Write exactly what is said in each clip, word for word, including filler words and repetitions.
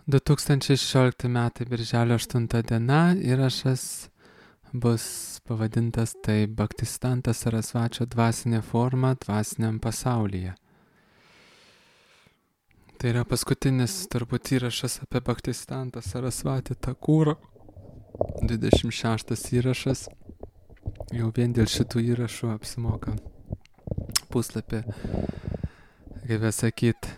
du tūkstančiai šešiolikti metai birželio aštunta diena, įrašas bus pavadintas tai Bhaktisiddhanta Sarasvačio dvasinė forma dvasiniam pasaulyje. Tai yra paskutinis turbūt įrašas apie Bhaktisiddhantą Sarasvatį Thakurą. dvidešimt šeštas įrašas. Jau vien dėl šitų įrašų apsimoka puslapį, kaip sakyt,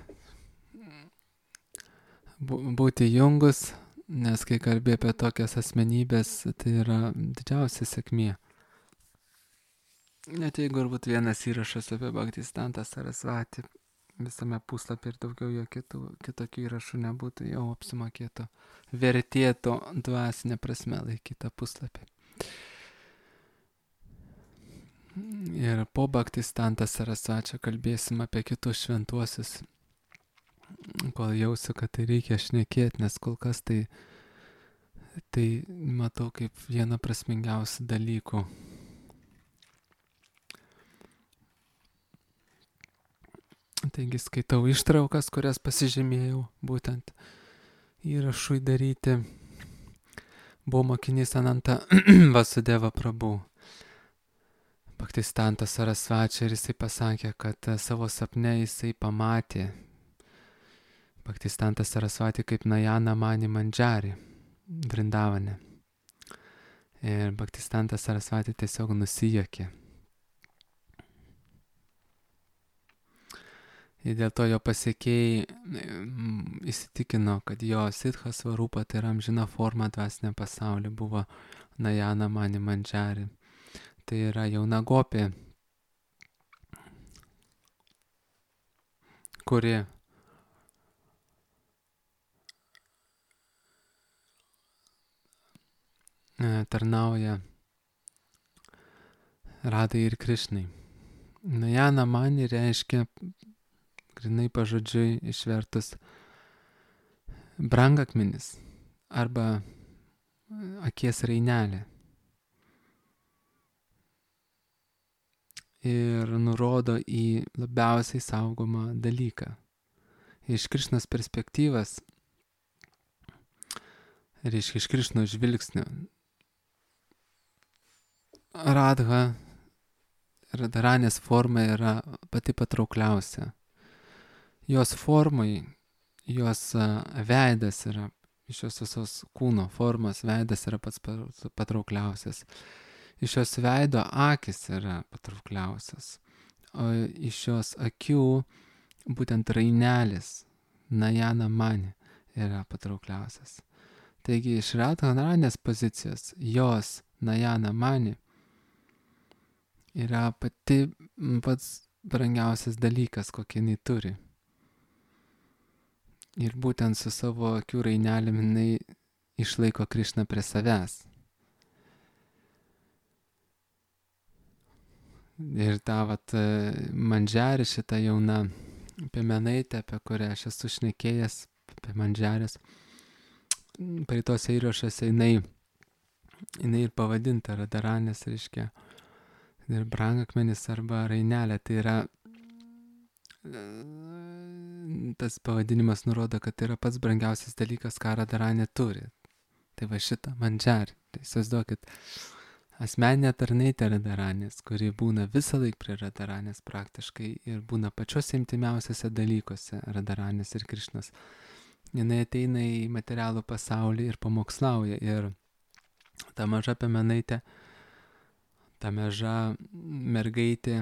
būti jungus, nes kai kalbė apie tokias asmenybės, tai yra didžiausia sėkmė. Net jeigu ir būtų vienas įrašas apie Bhaktisiddhantą Sarasvatį, visame puslapį ir daugiau jo kitų, kitokių įrašų nebūtų, jau apsimokėtų, vertėtų dvasinė prasme laikytą puslapį. Ir po Bhaktisiddhantą Sarasvačio kalbėsim apie kitus šventuosius, kol jausiu, kad tai reikia šnekėti, nes kol kas tai, tai matau kaip vieną prasmingiausių dalykų. Taigi skaitau ištraukas, kurias pasižymėjau, būtent įrašui daryti. Buvo mokinys Ananta Vasudeva Prabhu, Bhaktisiddhantą Sarasvačio, ir jisai pasakė, kad savo sapne jisai pamatė Bhaktisiddhantą Sarasvatį kaip Najana Mani Mandžari Vrindavane. Ir Bhaktisiddhantas Sarasvatį tiesiog nusijuokė. Ir dėl to jo pasiekėjai įsitikino, kad jo Siddha Svarupa, tai yra amžina forma dvasiniam pasauliu, buvo Najana Mani Mandžari. Tai yra jauna gopė, kuri tarnauja Radai ir Krišnai. Najana Mani reiškia, grinai pažodžiui išvertus, brangakmenis arba akies rainelė. Ir nurodo į labiausiai saugomą dalyką. Iš Krišnos perspektyvas, reiškia iš Krišnos žvilgsnio, Radha, Radharanės forma yra pati patraukliausia. Jos formai, jos veidas yra, iš jos visos kūno formos veidas yra pats patraukliausias. Iš jos veido akis yra patraukliausias. O iš jos akių būtent rainelis, Najana Mani, yra patraukliausias. Taigi iš Radharanės pozicijos jos Najana Mani yra pati pats brangiausias dalykas, kokį jinai turi. Ir būtent su savo akių rainelėm jinai išlaiko Krišną prie savęs. Ir ta vat Mandžari, šita jauna piemenaitė, apie kurią aš esu šnekėjęs, apie Mandžarės, praeitose įrašuose jinai, jinai ir pavadinta Radharanės, reiškia, ir brangakmenis arba rainelė. Tai yra, tas pavadinimas nurodo, kad tai yra pats brangiausias dalykas, ką Radharanė turi. Tai va šitą Mandžari. Tai įsivaizduokit, asmeninė tarnaitė Radharanės, kuri būna visą laiką prie Radharanės praktiškai ir būna pačios intimiausiuose dalykuose Radharanės ir Krišnos. Jinai ateina į materialų pasaulį ir pamokslauja. Ir ta maža piemenaitė, ta maža mergaitė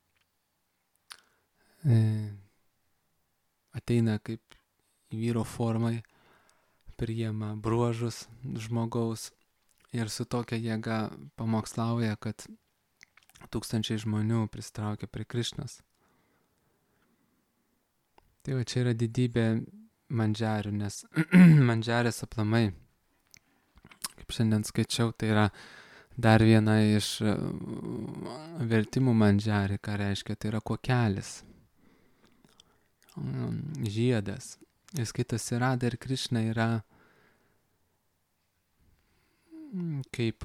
e, ateina kaip vyro formai, priima bruožus žmogaus ir su tokia jėga pamokslauja, kad tūkstančiai žmonių pristraukia prie Krišnos. Tai va čia yra didybė Mandžarių, nes Mandžarės aplamai, kaip šiandien skaičiau, tai yra dar viena iš vertimų Mandžari, ką reiškia, tai yra kuokelis, žiedas. Ir skaitosi Radha ir Krišna yra kaip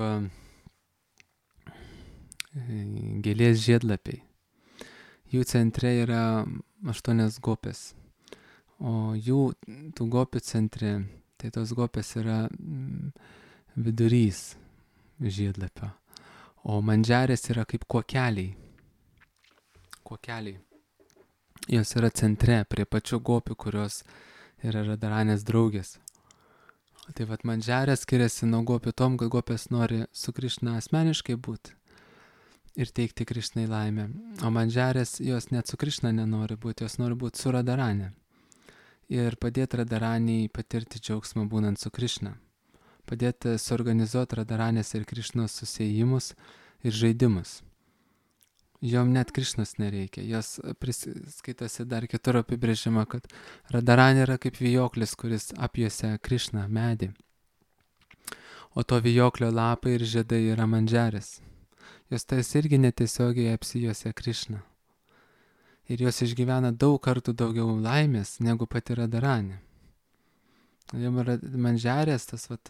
gėlės žiedlapiai. Jų centre yra aštuonios gopės, o jų tų gopių centre, tai tos gopės yra mm, vidurys žiedlapio, o mandžiarės yra kaip kuokeliai. Kuokeliai. Jos yra centre, prie pačių gopių, kurios yra Radharanės draugės. Tai vat mandžiarės skiriasi nuo gopių tom, kad gopės nori su Krišna asmeniškai būti ir teikti Krišnai laimę. O mandžiarės jos net su Krišna nenori būti, jos nori būti su Radharane. Ir padėti Radharaniai patirti džiaugsmą būnant su Krišna. Padėti suorganizuoti Radharanės ir Krišnos susijimus ir žaidimus. Jom net Krišnos nereikia. Jos skaitosi dar kitur apibrėžimą, kad Radharanė yra kaip vijoklis, kuris apjuosia Krišną medį. O to vijoklio lapai ir žiedai yra mandžiarės. Jos tais irgi netiesiogiai apsijuosia Krišną. Ir jos išgyvena daug kartų daugiau laimės negu pati Radharanė. Jom yra mandžiarės, tas vat,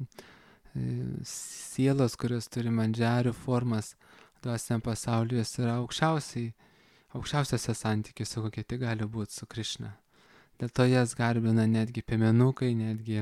sielos, kurios turi mandžiarių formas, dvasiniam pasauliu, jos yra aukščiausiai, aukščiausiose santykiuose, kokie tik gali būti su Krišna. Dėl to jas garbina netgi piemenukai, netgi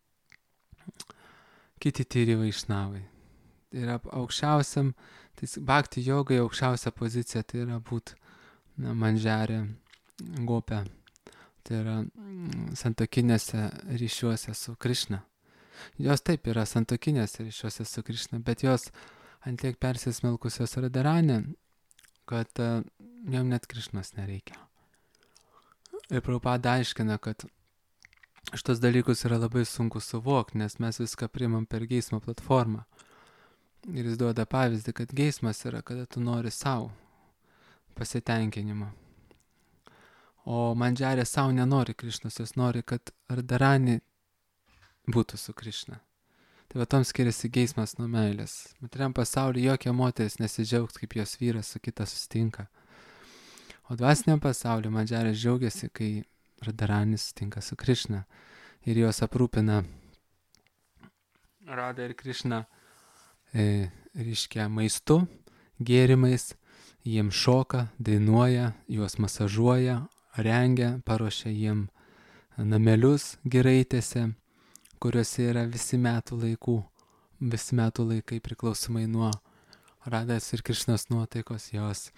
kiti tyri vaišnavai. Tai yra aukščiausiam, tai bhakti jogai aukščiausia pozicija, tai yra būti mandžiarė gopė. Tai yra santuokinėse ryšiuose su Krišna. Jos taip yra santuokinėse ryšiuose su Krišna, bet jos ant tiek persismelkusios Radharanė, kad uh, jom net Krišnos nereikia. Ir Prabhupada aiškina, kad šitos dalykus yra labai sunku suvokti, nes mes viską priimam per geismo platformą. Ir jis duoda pavyzdį, kad geismas yra, kada tu nori savo pasitenkinimo. O mandžiarė savo nenori Krišnos, jos nori, kad Radharani būtų su Krišna. Tai va tom skiriasi geismas nuo meilės. Materiam pasaulyje jokia moteris nesidžiaugs, kaip jos vyras su kita susitinka. O dvasiniam pasaulyje mandžiarės džiaugiasi, kai Radharanis susitinka su Krišna. Ir jos aprūpina Radha ir Krišna e, reiškia maistu, gėrimais, jiem šoka, dainuoja, juos masažuoja, rengia, paruošia jiem namelius giraitėse, kuriuose yra visi metų laikų, visi metų laikai priklausomai nuo Radhos ir Krišnos nuotaikos, jos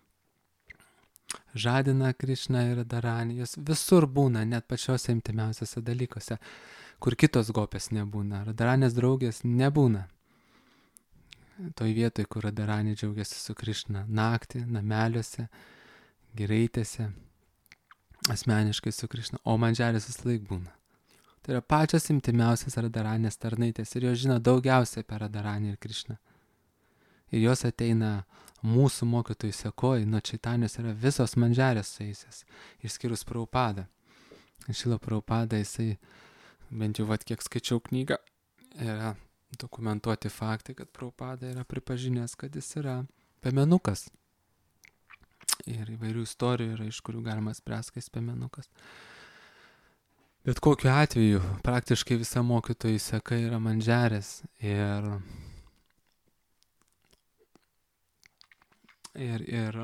žadina Krišną ir Radharanį, jos visur būna, net pačiose intimiausiose dalykuose, kur kitos gopės nebūna, Radharanės draugės nebūna. Toj vietoj, kur Radharanė džiaugiasi su Krišna, naktį, nameliuose, giraitėse, asmeniškai su Krišna, o mandžiarės vis laik būna. Tai yra pačios intimiausias Radharanės tarnaitės ir jos žino daugiausiai apie Radharanį ir Krišną. Ir jos ateina mūsų mokytojų sekoj, nuo Čaitanijos yra visos mandžiarės sueisias, išskyrus Prabhupadą. Šila Prabhupada, jisai, bent jau vat kiek skaičiau knygą, yra dokumentuoti faktai, kad Prabhupada yra pripažinęs, kad jis yra piemenukas. Ir įvairių istorijų yra, iš kurių galima spręsti, kad jis piemenukas. Bet kokiu atveju, praktiškai visa mokytojų seka yra mandžiarės ir, ir, ir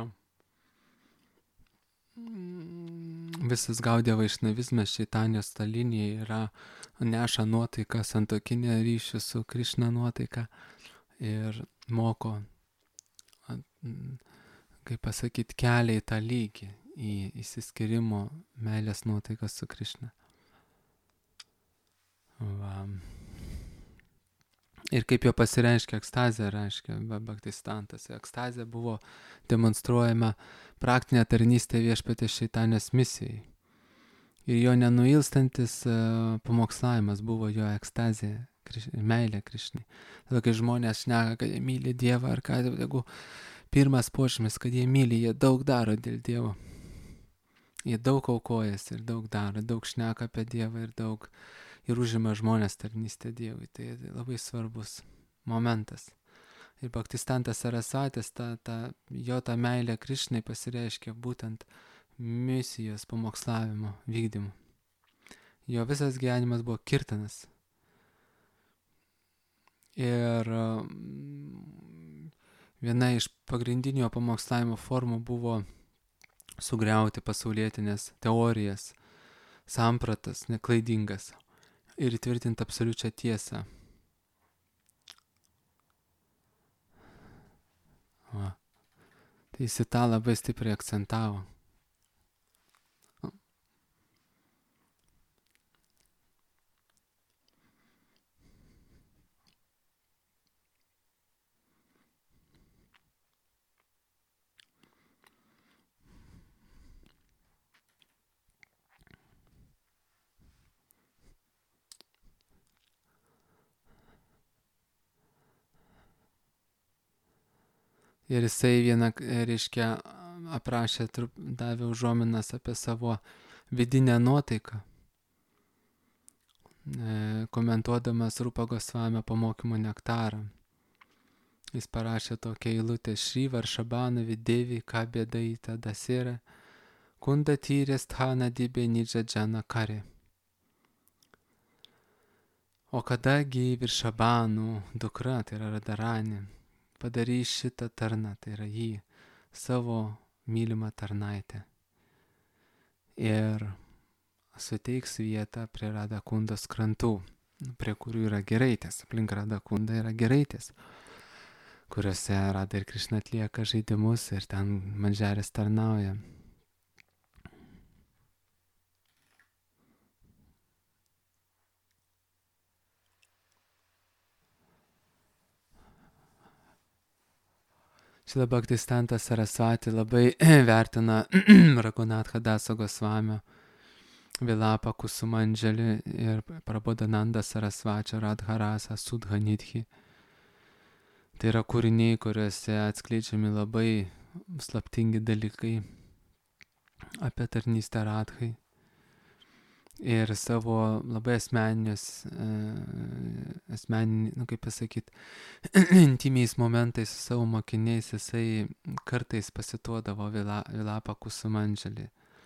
visas Gaudija vaišnavizmas Čaitanijos ta linija yra neša nuotaiką, santuokinę ryšį su Krišna nuotaika ir moko, kaip pasakyti, kelią į tą lygį, į įsiskyrimo meilės nuotaikas su Krišna. Va. Ir kaip jo pasireiškia ekstazė, reiškia Bhaktistantas. Ekstazė buvo demonstruojama praktinė tarnystė viešpatės Čaitanijos misijai. Ir jo nenuilstantis uh, pamokslavimas buvo jo ekstazė, kriš, meilė Krišnai. Tada, kai žmonės šneka, kad jie myli Dievą, ar ką, jeigu pirmas požymis, kad jie myli, jie daug daro dėl Dievo. Jie daug aukojasi ir daug daro, daug šneka apie Dievą ir daug ir užima žmonės tarnystę Dievui. Tai labai svarbus momentas. Ir Bhaktistantas Sarasvatis, ta, ta, jo ta meilė Krišnai pasireiškia būtent misijos pamokslavimo vykdymu. Jo visas gyvenimas buvo kirtanas. Ir viena iš pagrindinio pamokslavimo formų buvo sugriauti pasaulietinės teorijas, sampratas, neklaidingas ir įtvirtinti absoliučią tiesą. Va. Tai jis tą labai stipriai akcentavo. Ir jisai vieną, reiškia, aprašė, davė užuominas apie savo vidinę nuotaiką, komentuodamas Rupa Gosvamio pamokymo nektarą. Jis parašė tokią eilutę: Šri Varšabana Videvi kabėdaita dasira, kunda tyrė sthana dibė nidža džana kare. O kadagi Viršabanų dukra, tai yra Radharani, padarys šitą tarną, tai yra jį, savo mylimą tarnaitę, ir suteiks vietą prie Radhakundos krantų, prie kurių yra giraitės, aplink Radhakundą yra giraitės, kuriuose Radha ir Krišna atlieka žaidimus ir ten Mandžaris tarnauja. Šila Bhaktisiddhanta Sarasvati labai vertina Raghunatha Dasa Gosvamio Vilapa Kusumandžali ir Prabodhananda Sarasvačio Radharasa Sudhanidhi. Tai yra kūriniai, kuriuose atskleidžiami labai slaptingi dalykai apie tarnystę Radhai. Ir savo labai asmeninius, asmeniniai, nu kaip pasakyti, intimiais momentais su savo mokiniais jisai kartais pasituodavo Vila, Vilapa Kusumandžali.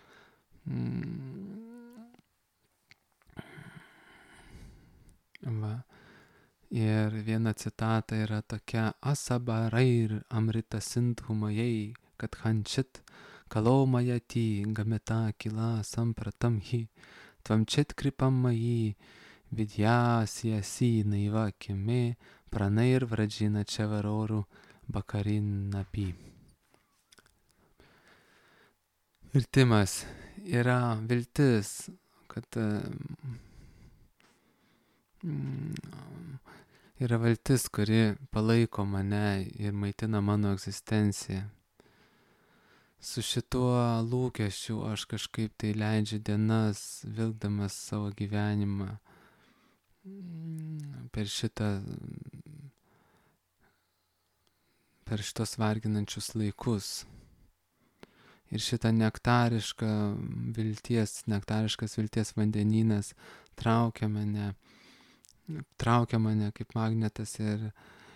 Va. Ir viena citata yra tokia: Asabarair amrita sindhumajai kad hančit kalomajati gameta kila sampratam hi tvam čit kripam maji vidyasiasi naiva kime pranair vrajina čevaroru bakarin napi. Vertimas: yra viltis, kad yra viltis, kuri palaiko mane ir maitina mano egzistenciją. Su šituo lūkesčiu aš kažkaip tai leidžiu dienas, vilkdamas savo gyvenimą per šitą, per šitos varginančius laikus. Ir šitą nektarišką vilties, nektariškas vilties vandenynas traukia mane, traukia mane kaip magnetas ir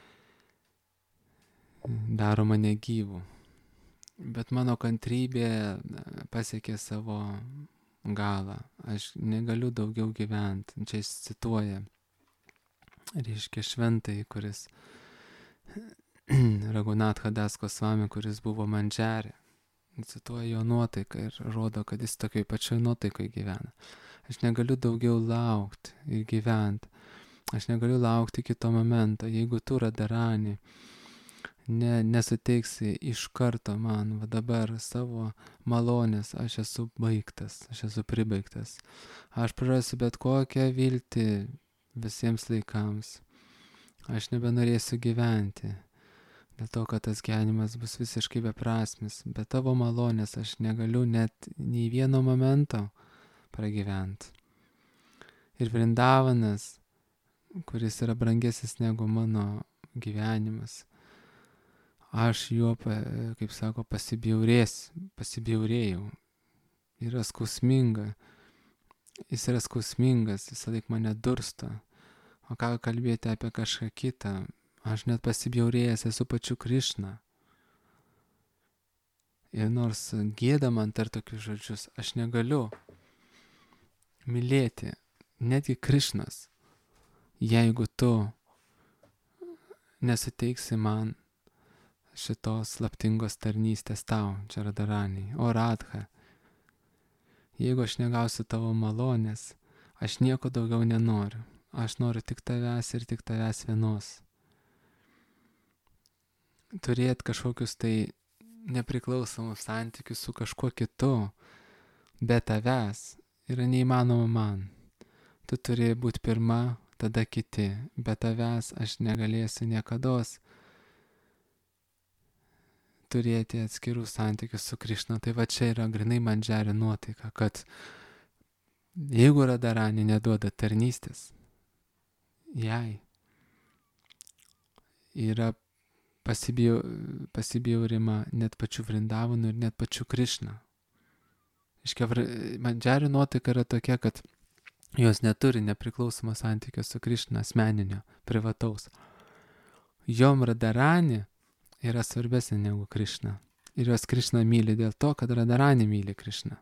daro mane gyvų. Bet mano kantrybė pasiekė savo galą. Aš negaliu daugiau gyventi. Čia jis cituoja, reiškia, šventai, kuris Raghunatha Das Gosvami, kuris buvo Mandžari. Cituoja jo nuotaiką ir rodo, kad jis tokioj pačioj nuotaikoj gyvena. Aš negaliu daugiau laukti ir gyventi. Aš negaliu laukti kito momento. Jeigu tu, Radharani, ne, nesuteiksi iš karto man, va dabar, savo malonės, aš esu baigtas, aš esu pribaigtas. Aš prarasiu bet kokią viltį visiems laikams. Aš nebenorėsiu gyventi, dėl to, kad tas gyvenimas bus visiškai beprasmis. Be tavo malonės aš negaliu net nei vieno momento pragyventi. Ir Vrindavanas, kuris yra brangesnis negu mano gyvenimas, aš juo, kaip sako, pasibjaurės, pasibjaurėjau. Yra skausminga. Jis yra skausmingas, visą laik mane dursta. O ką kalbėti apie kažką kitą? Aš net pasibjaurėjęs esu pačiu Krišna. Ir nors gėda man tar tokius žodžius, aš negaliu mylėti netgi Krišnas, jeigu tu nesuteiksi man šitos slaptingos tarnystės tau, čia Radharani. O Radha, jeigu aš negausiu tavo malonės, aš nieko daugiau nenoriu. Aš noriu tik tavęs ir tik tavęs vienos. Turėti kažkokius tai nepriklausomus santykius su kažkuo kitu, be tavęs, yra neįmanoma man. Tu turi būti pirma, tada kiti. Be tavęs aš negalėsiu niekados turėti atskirų santykių su Krišna. Tai va čia yra grinai mandžari nuotaika, kad jeigu Radharani neduoda tarnystės, jai yra pasibjau, pasibjaurima net pačių Vrindavonų ir net pačių Krišna. Iškia, mandžari nuotaika yra tokia, kad jos neturi nepriklausomo santykio su Krišna, asmeninio, privataus. Jom Radharani yra svarbesnė negu Krišna. Ir jos Krišna myli dėl to, kad Radharani myli Krišną.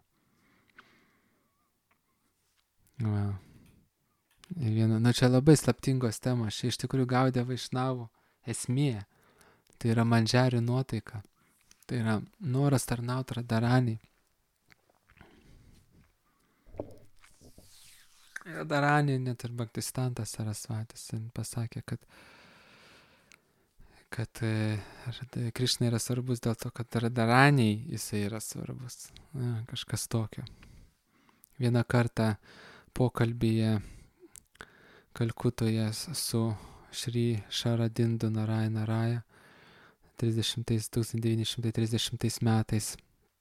Va. Ir viena, nu čia labai slaptingos temos. Čia iš tikrųjų Gaudiya Vaišnavų esmė. Tai yra mandžari nuotaika. Tai yra noras tarnauti Radharani. Radharani, net ir Bhaktisiddhanta Sarasvatis pasakė, kad kad e, Krišna yra svarbus dėl to, kad Radharaniai jisai yra svarbus. Na, kažkas tokio. Vieną kartą pokalbyje Kalkutoje su Šri Šaradindu Narayana Raja tūkstantis devyni šimtai trisdešimtais metais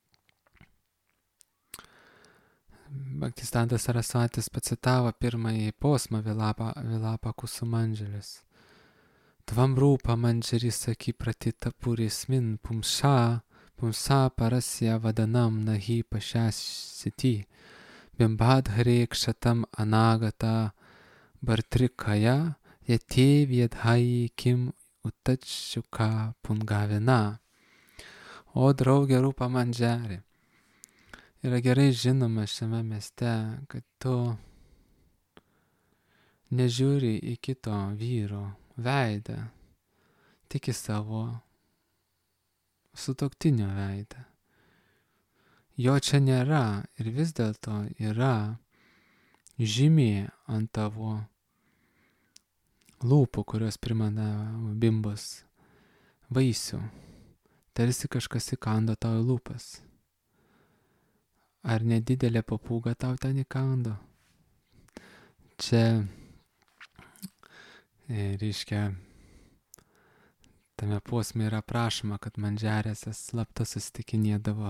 Bhaktisiddhanta Sarasvatis pacitavo pirmąjį posmą Vilapa, Vilapa Kusumandžalis. Tvam rūpa mandžari saki pratita purismin pumsa, pumsa parasya vadanam nahi pašasiti, bimbadhare kshatam anagata bartrikaya, yate viedhai kim utachuka pungavina. O draugė rūpa mandžari, yra gerai žinoma šiame mieste, kad tu nežiūri į kito vyro veidą, tik į savo sutuoktinio veidą. Jo čia nėra ir vis dėlto yra žymė ant tavo lūpų, kurios primena bimbos vaisių. Tarsi kažkas įkando tau į lūpas. Ar nedidelė papūga tau ten įkando? Čia reiškia, tame posme yra prašoma, kad mandžarėse slapta susitikinėdavo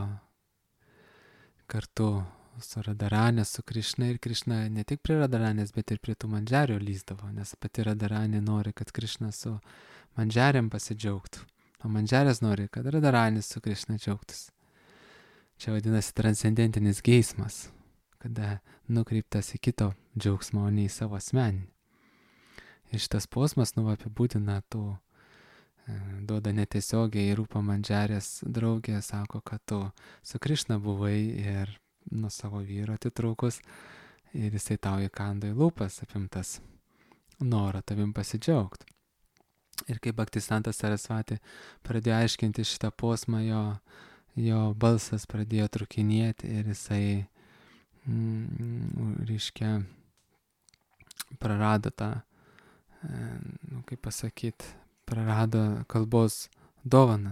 kartu su Radharani, su Krišna, ir Krišna ne tik prie Radharanės, bet ir prie tų mandžarių lyzdavo, nes pati Radharani nori, kad Krišna su mandžarėm pasidžiaugtų, o mandžarės nori, kad Radharani su Krišna džiaugtųsi. Čia vadinasi transcendentinis geismas, kada nukreiptas į kito džiaugsmą, o ne į savo asmeninį. Ir šitas posmas, nu, apibūdina tų, e, duoda netiesiogiai rūpa mandžarės draugė, sako, kad tu su Krišna buvai ir nuo savo vyro atitrūkus, ir jisai tau įkando į lūpas, apimtas noro tavim pasidžiaugti. Ir kai Bhaktisiddhanta Sarasvati pradėjo aiškinti šitą posmą, jo, jo balsas pradėjo trukinėti ir jisai, mm, reiškia, prarado tą, nu, kaip pasakyti, prarado kalbos dovaną.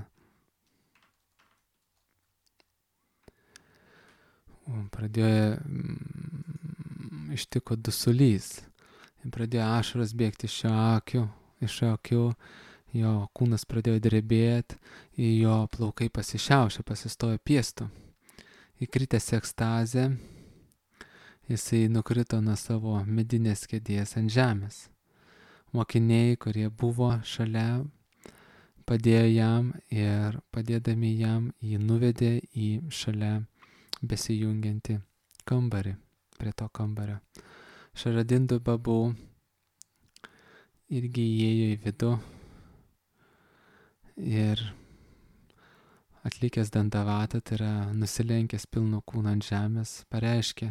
Pradėjo, mm, ištiko dusulys. Pradėjo ašaros bėgti iš jo akių, iš jo akių, jo kūnas pradėjo drebėti, jo plaukai pasišiaušė, pasistojo piestu. Įkritęs į ekstazę, jisai nukrito nuo savo medinės kėdės ant žemės. Mokiniai, kurie buvo šalia, padėjo jam ir padėdami jam jį nuvedė į šalia besijungiantį kambarį, prie to kambario. Šaradindu Babu irgi įėjo į vidų ir atlikęs dandavatą, tai yra nusilenkęs pilnu kūnu ant žemės, pareiškė: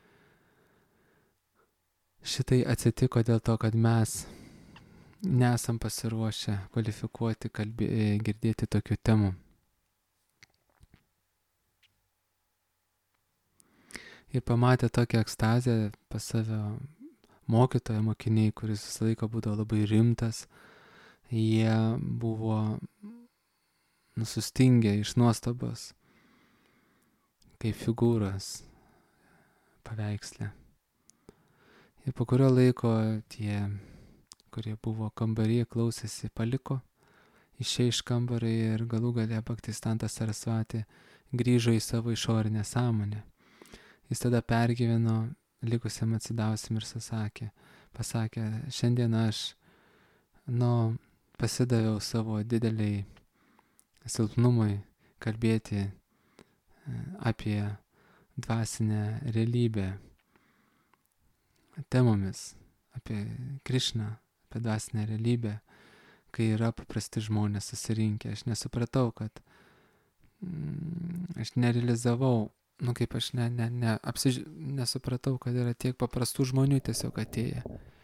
šitai atsitiko dėl to, kad mes nesam pasiruošę kvalifikuoti, kalbė, girdėti tokių temų. ir pamatė tokią ekstazę pas save mokytoją, mokiniai, kuris visą laiką būdavo labai rimtas, jie buvo nusustingę iš nuostabos, kaip figūras paveiksle. Ir po kurio laiko tie, kurie buvo kambaryje, klausėsi, paliko, išėjo iš kambario ir galų gale Bhaktistantas Sarasvati grįžo į savo išorinę sąmonę. Jis tada pergyveno likusiam atsidavusiam ir pasakė, pasakė, šiandien aš, nu, pasidaviau savo dideliai silpnumui kalbėti apie dvasinę realybę temomis, apie Krišną, apie dvasinę realybę, kai yra paprasti žmonės susirinkę. Aš nesupratau, kad mm, aš nerealizavau, nu kaip aš ne, ne, ne, apsiž... nesupratau, kad yra tiek paprastų žmonių tiesiog atėję.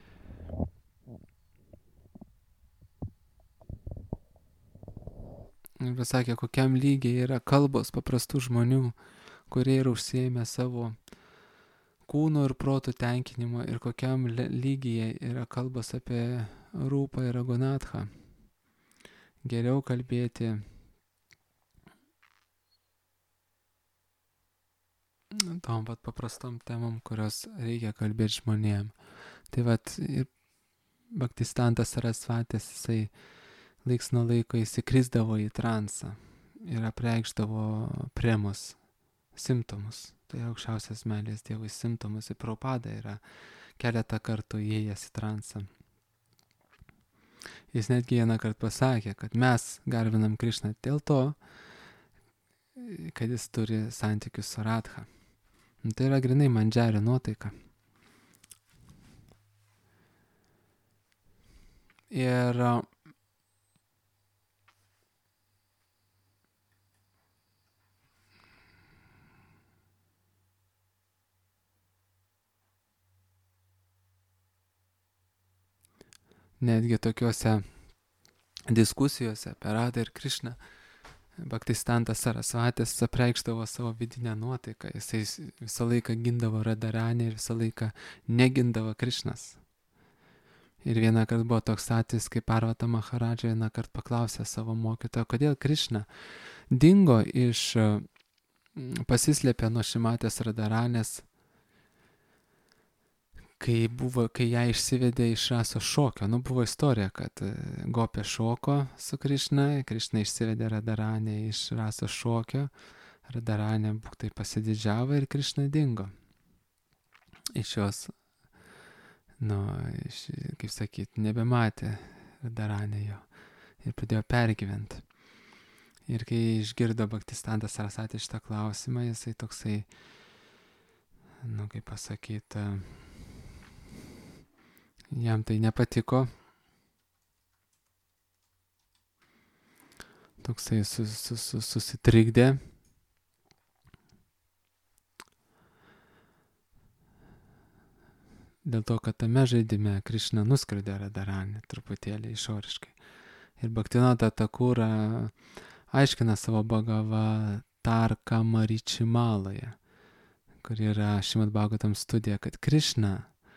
Ir pasakė, kokiam lygiai yra kalbos paprastų žmonių, kurie yra užsiėmę savo kūno ir protų tenkinimo, ir kokiam lygyje yra kalbos apie rūpą ir ragunatchą. Geriau kalbėti tom pat paprastom temom, kurios reikia kalbėti žmonėm. Tai vat ir Bhaktistantas Sarasvatis, jisai laiks nuo laiko įsikrisdavo į transą ir apreikšdavo premus, simptomus. Tai aukščiausias meilės Dievui simptomus. Ir Prabhupada yra keletą kartų įėjęs į transą. Jis netgi vieną kartą pasakė, kad mes garbinam Krišną dėl to, kad jis turi santykius su Radha. Tai yra grinai mandžario nuotaika. Ir netgi tokiuose diskusijose apie Radhą ir Krišną Bhaktistantas Sarasvatis apreikšdavo savo vidinę nuotaiką. Jisai visą laiką gindavo Radharanį ir visą laiką negindavo Krišnas. Ir vieną kartą buvo toks atvejis, kai Parvata Maharadža vieną kartą paklausė savo mokytojo, kodėl Krišna dingo iš, pasislėpė nuo Šimatės Radharanės, kai, buvo, kai ją išsivedė iš Rasos šokio. Nu, buvo istorija, kad Gopė šoko su Krišna, Krišna išsivedė Radharanę iš Rasos šokio, Radharanė būktai pasididžiavo ir Krišna dingo. Iš jos, nu, iš, kaip sakyt, nebematė Radharanė jo ir pradėjo pergyventi. Ir kai išgirdo Bhaktistantas Sarasvatis šitą klausimą, jisai toksai, nu, kaip pasakyt, jam tai nepatiko. Toksai sus, sus, sus, susitrigdė. Dėl to, kad tame žaidime Krišna nuskridė Radharanį truputėlį išoriškai. Ir Bhaktivinoda Thakura aiškina savo Bhagava Tarka Maričimaloje, kur yra Šrimad Bhagavatam studija, kad Krišna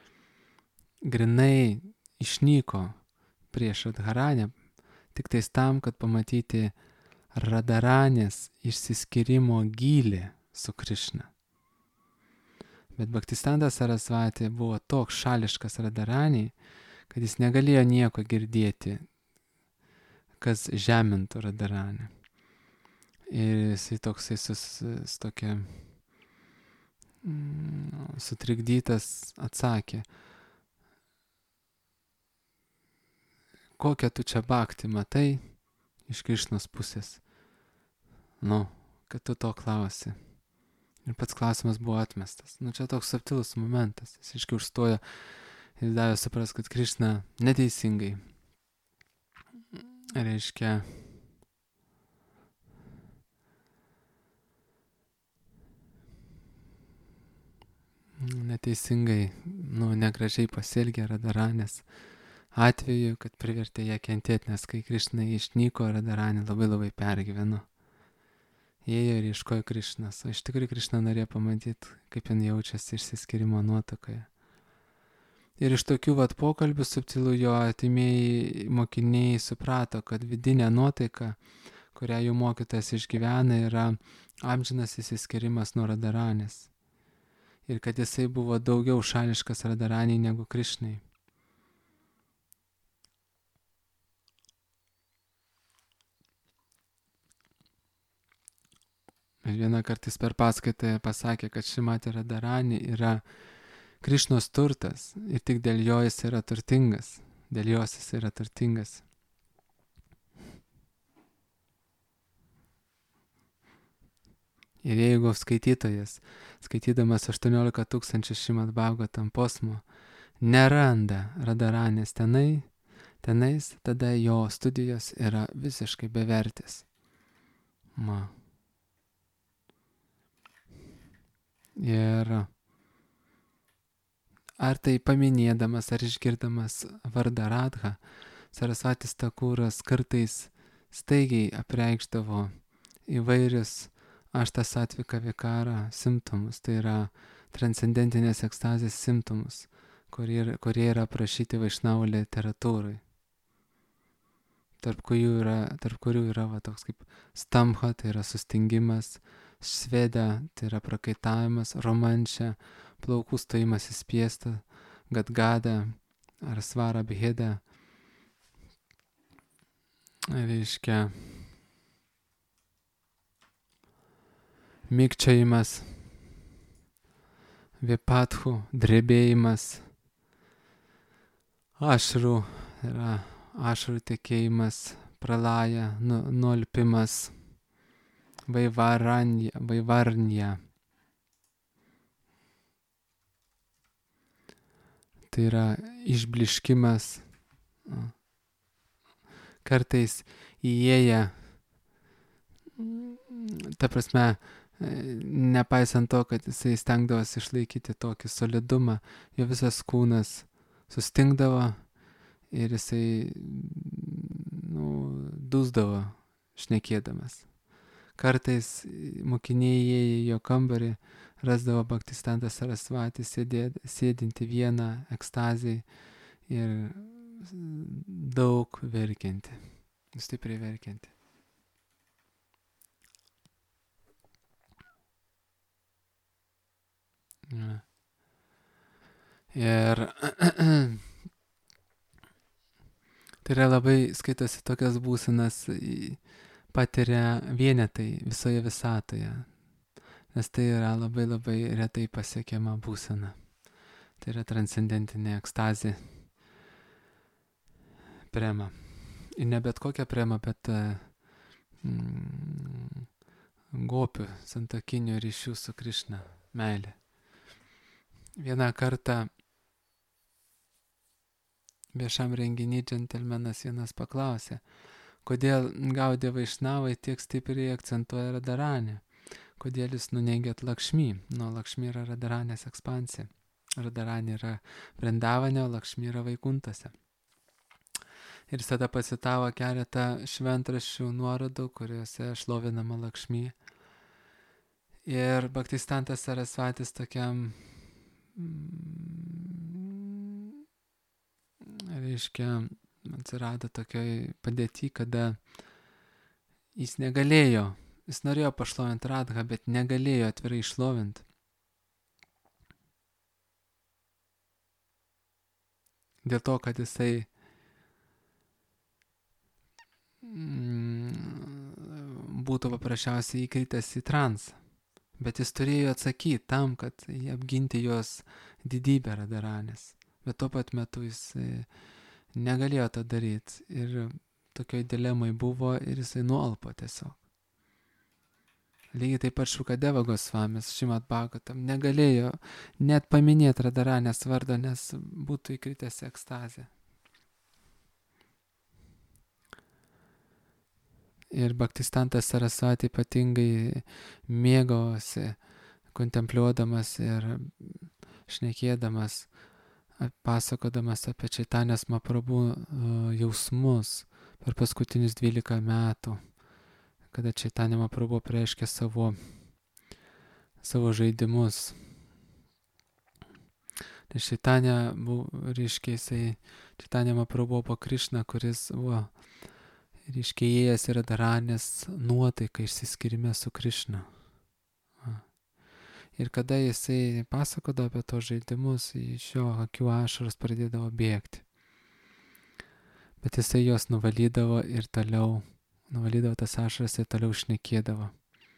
grinai išnyko prieš Radharanę tik tais tam, kad pamatyti Radharanės išsiskyrimo gylį su Krišna. Bet Bhaktistantas Sarasvati buvo toks šališkas Radharaniai, kad jis negalėjo nieko girdėti, kas žemintų Radharanę. Ir jisai toksai sus, sus, tokia mm, sutrikdytas atsakė, kokią tu čia bhaktį matai iš Krišnos pusės? Nu, kad tu to klausi. Ir pats klausimas buvo atmestas. Nu, čia toks subtilus momentas. Jis iškai užstojo ir davė supras, kad Krišna neteisingai, reiškia, neteisingai, nu, negražiai pasielgė Radharanės atveju, kad privertė ją kentėti, nes kai Krišna išnyko, Radharanė labai labai pergyveno. ėjo ir ieškojo Krišnos. O iš tikrųjų Krišna norėjo pamatyti, kaip jin jaučiasi išsiskyrimo nuotakoje. Ir iš tokių vat pokalbių subtilų jo artimieji mokiniai suprato, kad vidinė nuotaika, kurią jų mokytojas išgyvena, yra amžinas išsiskyrimas nuo Radharanės. Ir kad jisai buvo daugiau šališkas Radharaniai negu Krišnai. Ir vieną kartą jis per paskaitą pasakė, kad Šrimati Radharani yra Krišnos turtas ir tik dėl jo jis yra turtingas. Dėl jos jis yra turtingas. Ir jeigu skaitytojas, skaitydamas aštuoniolika tūkstančių Šrimad Bhagavatam posmų, neranda Radharanės tenai, tenais, tada jo studijos yra visiškai bevertės. Ma. Ir ar tai paminėdamas, ar išgirdamas vardą Radha, Sarasvatis Takūras kartais staigiai apreikšdavo įvairius aštas atvika vikara simptomus, tai yra transcendentinės ekstazės simptomus, kurie, kurie yra aprašyti Vaišnavų literatūrai. Tarp kurių yra, tarp kurių yra va, toks kaip stambha, tai yra sustingimas, sveda, tai yra prakaitavimas, romančia, plaukų stojimas į spiestą, gadgada ar svara bheda, reiškia mikčiojimas, vipathu, drebėjimas, ašrų, yra ašrų tekėjimas, pralaja, nu, nulpimas, vaivaranja, vaivarnija. Tai yra išbliškimas, kartais įėję, ta prasme, nepaisant to, kad jisai stengdavosi išlaikyti tokį solidumą, jo visas kūnas sustingdavo ir jisai, nu, dusdavo šnekėdamas. Kartais mokiniai įėję į jo kambarį rasdavo Bhaktisiddhanta Sarasvatį sėdinti vieną ekstazijai ir daug verkianti, stipriai verkianti. Ja. Ir tai yra labai, skaitosi, tokias būsenas patiria vienetai visoje visatoje, nes tai yra labai labai retai pasiekiama būsena. Tai yra transcendentinė ekstazė, prema. Ir ne bet kokia prema, bet mm, gopių, santokinių ryšių su Krišna meilė. Vieną kartą viešam renginy džentelmenas vienas paklausė, kodėl Gaudiya Vaišnavai tiek stipriai akcentuoja Radharanę, kodėl jūs nuneigiat Lakšmi, nuo Lakšmi yra Radharanės ekspansija. Radharanė yra Vrindavane, o Lakšmi yra Vaikuntose. Ir jis tada pacitavo keletą šventraščių nuorodų, kuriuose šlovinama Lakšmi. Ir Bhaktisiddhantas Sarasvatis tokiam reiškia, atsirado tokioj padėty, kada jis negalėjo, jis norėjo pašlovinti Radhą, bet negalėjo atvirai šlovinti. Dėl to, kad jisai būtų paprasčiausiai įkritęs į transą. Bet jis turėjo atsakyti tam, kad apginti jos didybę Radharanės. Bet tuo pat metu jis negalėjo tą daryti. Ir tokioj dilemai buvo ir jisai nualpo tiesiog. Lygiai taip pat Šukadeva Gosvamis Šrimad Bhagavatam negalėjo net paminėti Radharanės vardą, nes būtų įkritęs į ekstazę. Ir Bhaktisiddhantas Sarasvati ypatingai mėgavosi, kontempliuodamas ir šnekėdamas, pasakodamas apie Čaitanės Mahaprabhu jausmus per paskutinius dvylika metų, kada Čaitanija Mahaprabhu prieškė savo, savo žaidimus. Tai Čaitanija, reiškia, jisai, Čaitanija Mahaprabhu buvo Krišna, kuris buvo, reiškia, įėjęs į Radharanės nuotaiką išsiskyrime su Krišna. Ir kada jisai pasakodavo apie tos žaidimus, iš jo akių ašaros pradėdavo bėgti. Bet jisai jos nuvalydavo ir toliau, nuvalydavo tas ašaras ir toliau šnekėdavo.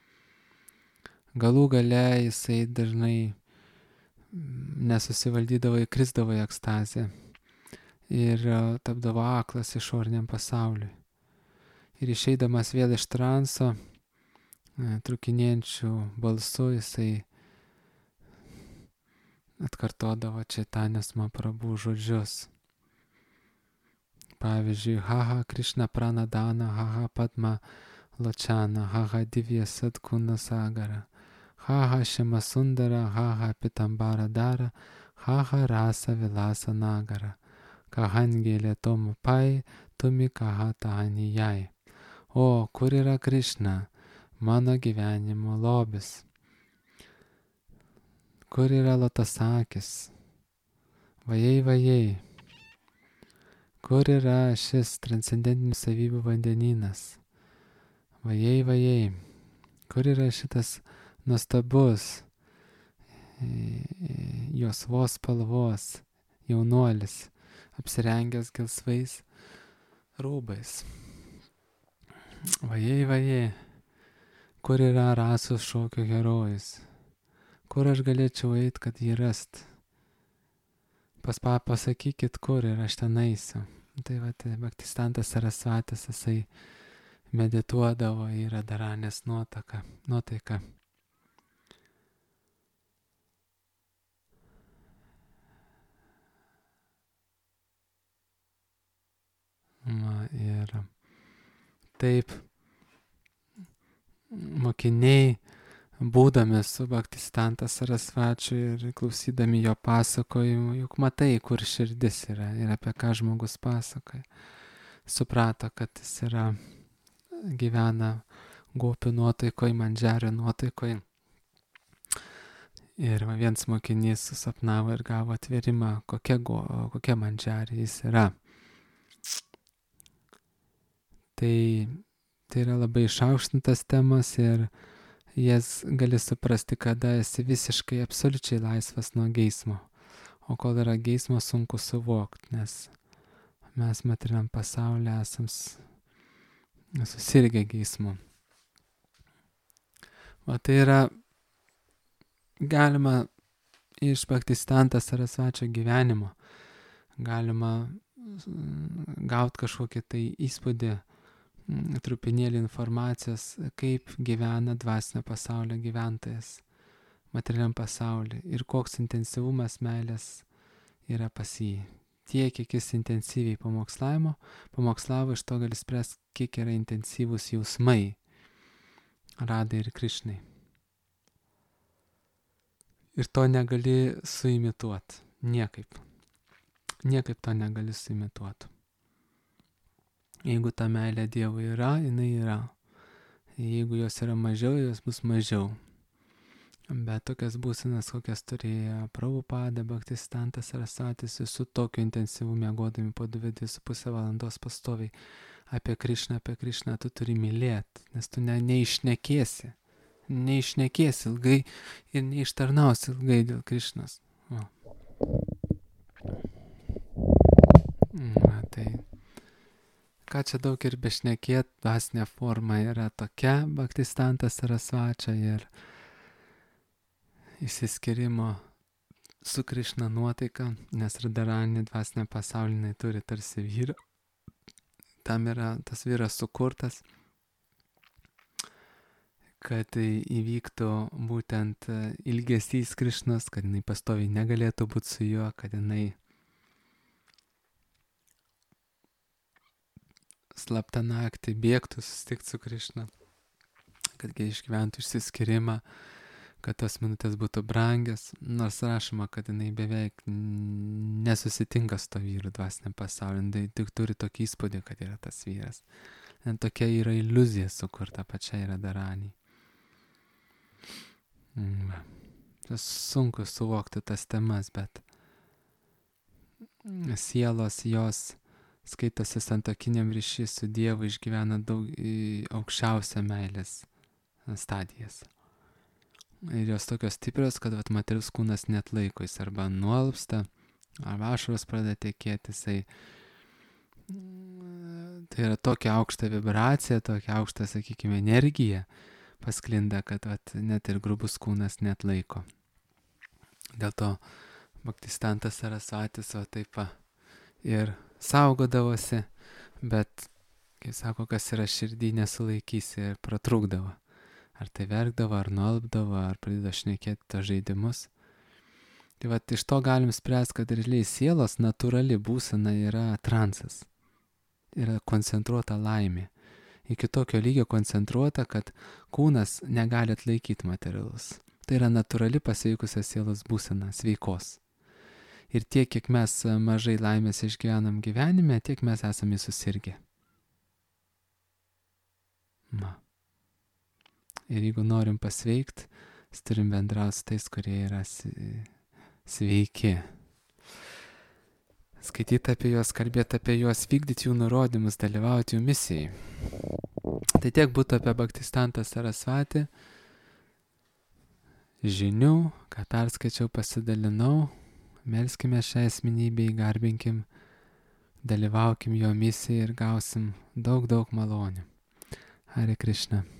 Galų gale jisai dažnai nesusivaldydavo, įkrisdavo į ekstazę ir tapdavo aklas išoriniam pasauliui. Ir išeidamas vėl iš transo, trukinėjančių balsų, jisai atkartodavo Čaitanijos Mahaprabhu žodžius. Pavyzdžiui, haha Krišna Pranadana, haha Padma Ločana, haha Divya Sadguna Sagara, haha Shima Sundara, haha Pitambara Dara, haha Rasa Vilasa Nagara, kahangėlė tomu pai, tumi kaha tahanijai. O, kur yra Krišna, mano gyvenimo lobis? Kur yra lotasakis? Vajai, vajai. Kur yra šis transcendentinių savybių vandenynas? Vajai, vajai. Kur yra šitas nuostabus, juosvos spalvos jaunuolis, apsirengęs gelsvais rūbais? Vajai, vajai. Kur yra rasos šokio herojus? Kur aš galėčiau eiti, kad jį rast? Paspa, pasakykit, kur ir aš ten eisiu. Tai va, tai Bhaktistantas Sarasvatis, jisai medituodavo į Radharanės nuotaiką. nuotaiką. Na, ir taip mokiniai, būdami su Bhaktistantas Sarasvačiu ir klausydami jo pasakojimų, juk matai, kur širdis yra ir apie ką žmogus pasakoja. Suprato, kad jis yra, gyvena gopių nuotaikoj, mandžario nuotaikoj. Ir viens mokinys susapnavo ir gavo atvėrimą, kokia, go, kokia mandžarė jis yra. Tai, tai yra labai išaukštintas temas ir jas gali suprasti, kada esi visiškai, absoliučiai laisvas nuo geismo. O kol yra geismo, sunku suvokti, nes mes materialiam pasaulyje esam susirgę geismu. O tai yra, galima iš Bhaktistantas Sarasvačio gyvenimo, galima gauti kažkokį tai įspūdį, trupinėlį informacijos, kaip gyvena dvasinio pasaulio gyventojas materialiam pasaulyje ir koks intensyvumas meilės yra pas jį. Tiek, kiek jis intensyviai pamokslavimo, pamokslavo, iš to gali spręsti, kiek yra intensyvūs jausmai Radai ir Krišnai. Ir to negali suimituoti. Niekaip. Niekaip to negali suimituoti. Jeigu ta meilė Dievui yra, jinai yra. Jeigu jos yra mažiau, jos bus mažiau. Bet tokias būsenas, kokias turėjo Prabhupada, Bhaktistantas Sarasvatis, su tokiu intensyvu miegodami po dvi su pusę valandos pastoviai apie Krišną, apie Krišną, tu turi mylėti, nes tu ne, neišnekėsi. Neišnekėsi ilgai ir neištarnausi ilgai dėl Krišnos. O. Na, tai ką čia daug ir bešnekėt, dvasinė forma yra tokia Bhaktistantas Sarasvačio ir išsiskyrimo su Krišna nuotaika, nes Radharani dvasinė pasaulinė turi tarsi vyrą. Tam yra tas vyras sukurtas, kad įvyktų būtent ilgesys Krišnos, kad jinai pastoviai negalėtų būti su juo, kad jinai slaptą naktį bėgtų susitikti su Krišna, kad išgyventų išsiskyrimą, kad tos minutės būtų brangios, nors rašoma, kad jinai beveik nesusitinka su to vyru dvasiniam pasauliu, tai tik turi tokį įspūdį, kad yra tas vyras. tokia yra iliuzija sukurta pačiai Radharaniai. Mm. Sunku suvokti tas temas, bet sielos jos skaitosi santokiniam ryšį su Dievu, išgyvena daug aukščiausią meilės stadijas. Ir jos tokios stiprios, kad vat, materialus kūnas net laiko, jis arba nualpsta, arba ašaros pradeda tekėti, jisai tai yra tokia aukšta vibracija, tokia aukšta, sakykime, energija pasklinda, kad vat, net ir grubus kūnas net laiko. Dėl to Bhaktistantas Sarasvatis va taip va ir saugodavosi, bet, kaip sako, kas yra širdį nesulaikysi, ir pratrūkdavo. Ar tai verkdavo, ar nualpdavo, ar pradėjo šnekėti tos žaidimus. Tai va, iš to galim spręsti, kad realiai sielos natūrali būsena yra transas. Yra koncentruota laimė. Iki tokio lygio koncentruota, kad kūnas negali atlaikyti materialus. Tai yra natūrali pasveikusios sielos būsena, sveikos. Ir tiek, kiek mes mažai laimės išgyvenam gyvenime, tiek mes esame susirgę. Na. Ir jeigu norim pasveikti, turim bendrauti su tais, kurie yra sveiki. Skaityti apie juos, kalbėti apie juos, vykdyti jų nurodymus, dalyvauti jų misijai. Tai tiek būtų apie Bhaktistantą Sarasvatį. Žinių, ką perskaičiau, pasidalinau. Melskime šią asmenybę, garbinkim, dalyvaukim jo misijai ir gausim daug, daug malonių. Hare Krishna.